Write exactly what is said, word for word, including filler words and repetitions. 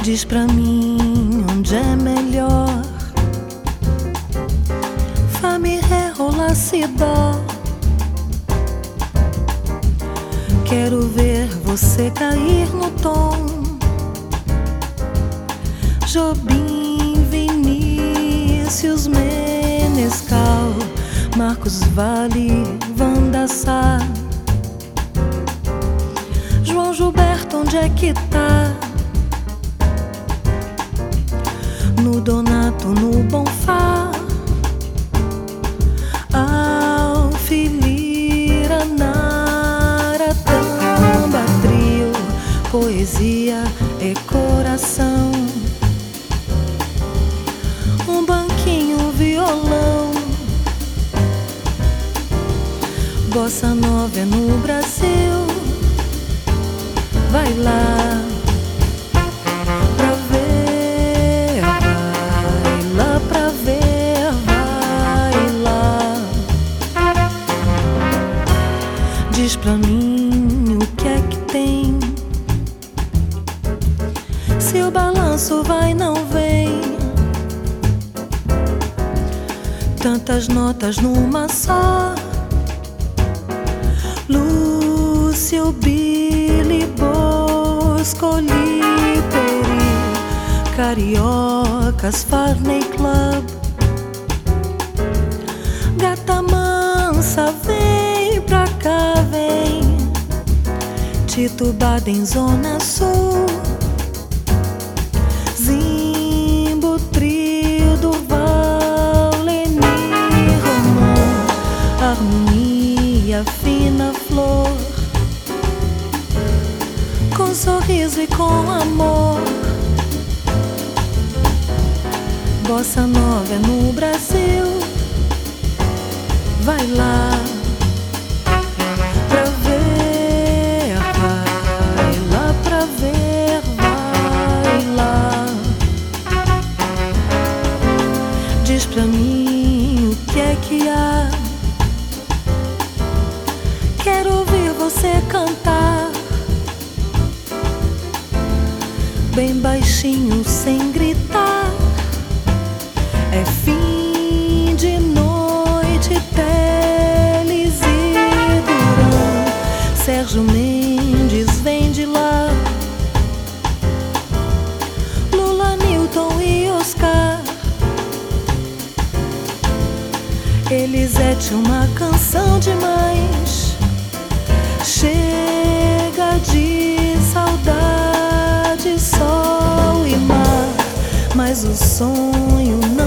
Diz pra mim onde é melhor Fame rola cidó. Quero ver você cair no tom. Jobim, Vinícius, Menescal, Marcos Valle, Wanda Sá, João Gilberto, onde é que tá? No Donato, no Bonfá, Alfilira, Nara, Tamba, Trio, poesia e coração. Um banquinho, um violão. Bossa nova é no Brasil. Vai lá pra ver, vai lá pra ver, vai lá. Diz pra mim o que é que tem. Se o balanço vai, não vem. Tantas notas numa só. Lúcio, Billy, Boscoli, Peri, Cariocas, Farney Club, Gata Mansa, vem pra cá, vem. Tito Baden, Zona Sul, Zimbo, Trio do Valeni, Romã, Harmonia, Fina Flor, com sorriso e com amor. Bossa nova é no Brasil. Vai lá pra ver, vai lá pra ver, vai lá. Diz pra mim o que é que há. Quero ouvir você cantar bem baixinho, sem gritar. É fim de noite, Teles e Duran, Sérgio Mendes vem de lá, Lula, Newton e Oscar. Elisete, uma canção demais. Chega de saudade, sol e mar, mas o sonho não